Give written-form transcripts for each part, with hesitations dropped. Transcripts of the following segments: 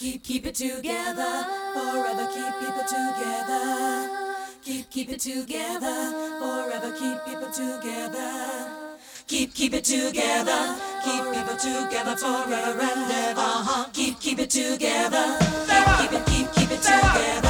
Keep it together, forever keep people together. Keep it together, forever keep people together. Keep it together, keep people together forever and ever. Keep it together, keep it together.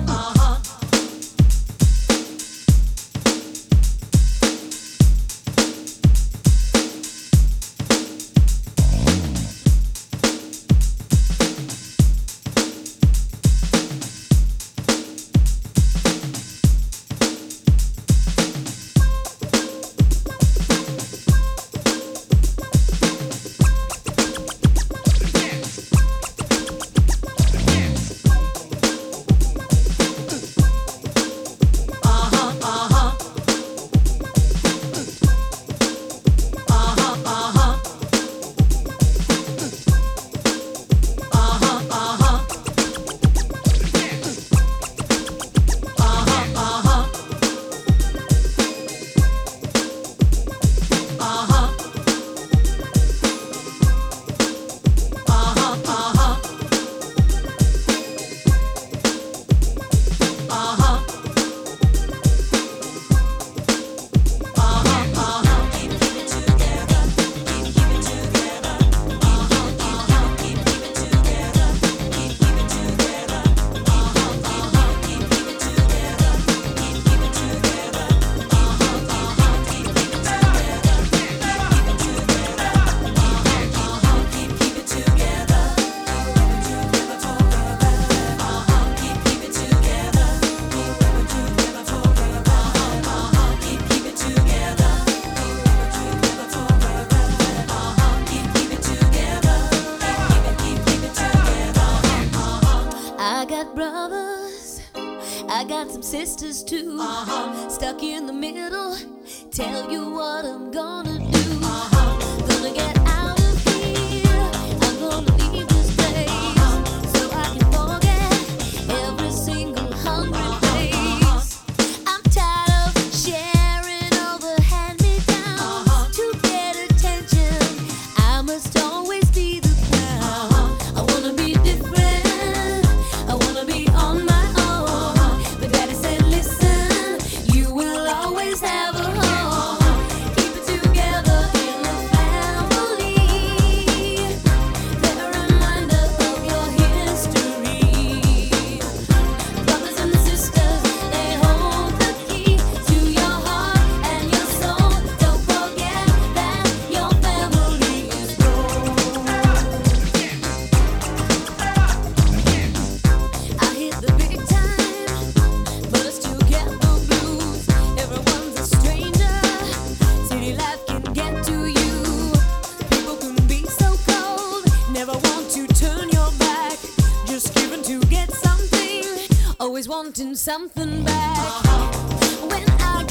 Brothers, I got some sisters too. Stuck in the middle, tell you what I'm gonna do. Gonna get out of here, I'm gonna leave this place, so I can forget every single hungry place. I'm tired of sharing all the hand-me-downs. To get attention, I must always be the crown. I wanna be different, I wanna be on my own. But Daddy said, listen, you will always have a home. Keep it together in the family. They're a reminder of your history. Brothers and sisters, they hold the key to your heart and your soul. Don't forget that your family is gold. I hit the big time, but I still get the blues. Everyone's a stranger, city life can get to you. People can be so cold, never want to turn your back. Just giving to get something, always wanting something back. When I